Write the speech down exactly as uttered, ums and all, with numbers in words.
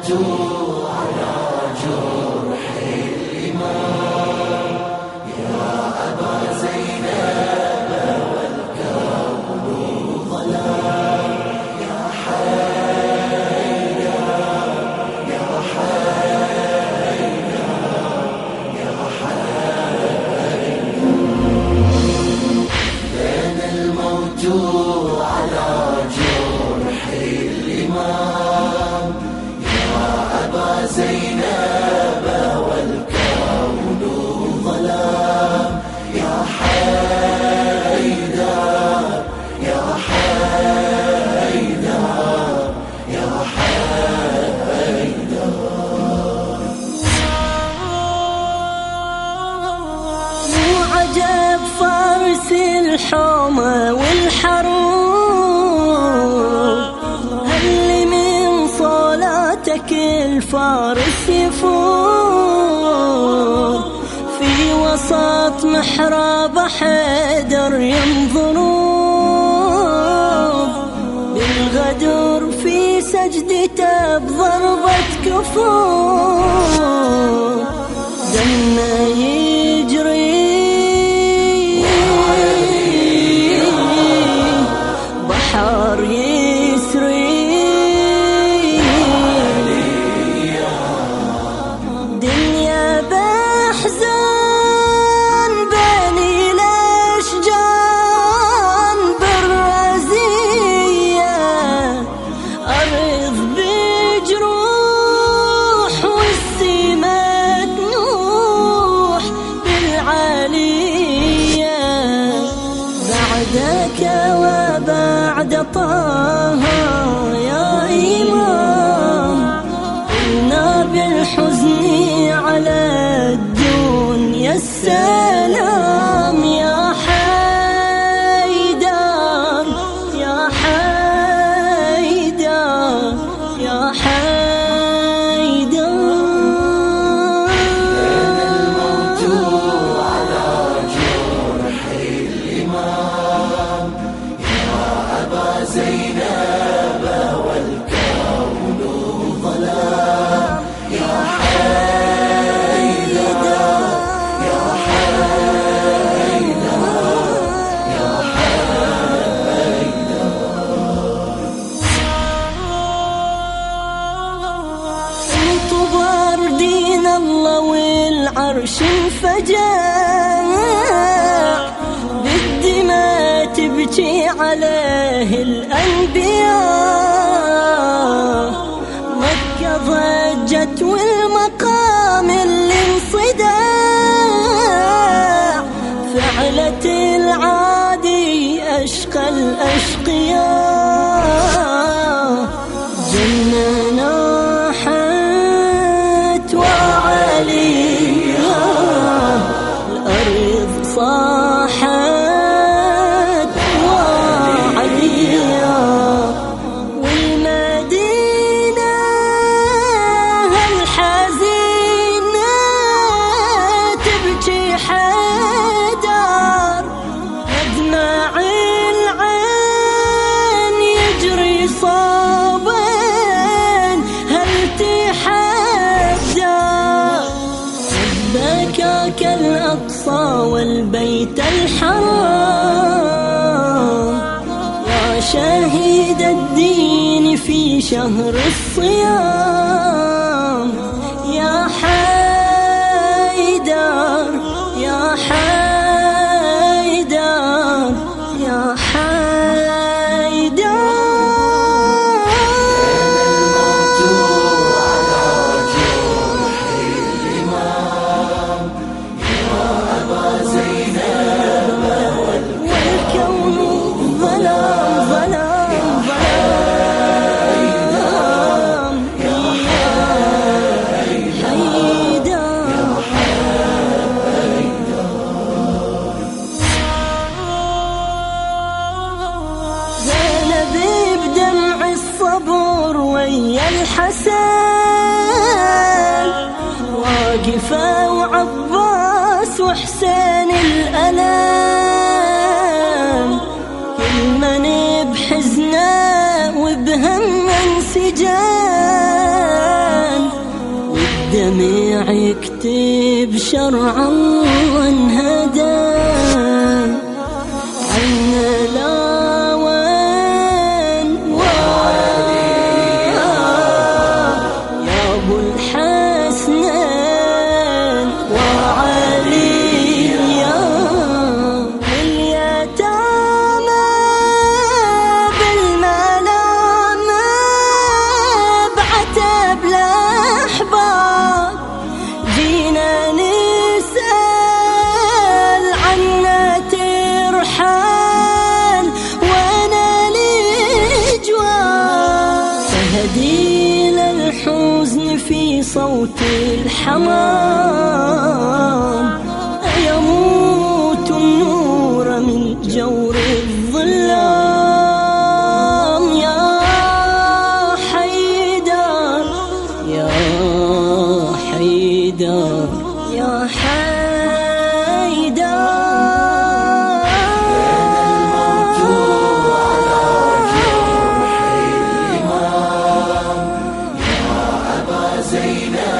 على جرح الإمام يا أبا زينب والكون ظلام يا حيدر يا حيدر يا حيدر بين الموت على جرح الإمام زينب والكون ظلام يا حيدر يا حيدر يا حيدر مو عجب فارس الحومة والحروب هل من صلاتك الفارس يفوق في وسط محراب حيدر ينظرون بالغدر في سجدته بضربة كفور دمه يجري بحر يسري بعدك وبعد طه يا إمام قلنا بالحزن على الدنيا السلام يا حيدر يا حيدر يا حيدر الموت على جرح الإمام زينب والكون ظلام يا حيدر يا حيدر يا حيدر انطبر دين الله والعرش انفجر بالدماء تبكي عليه الأنبياء مكة ضجت والمقام اللي انصدع فعلة العادي أشقى الأشقياء جنة ناحت وعليها الأرض صاحت الأقصى والبيت الحرام يا شهيد الدين في شهر الصيام يا حيدر يا حيدر يا حيدر ويا الحسن واقفة وعباس وحسين الألم كل من بحزنه وبهم انسجام يكتب شرع الله انهدى عنا لا وين يا ابو الحسنين وعلي يا اليتامى بالملامة بعتب الاحباب جينا نسأل عنا ترحل وانا الجواب تهديل الحزن في صوت الحمام يموت النور من جور الظلام يا حيدر يا حيدر يا حيدر زينب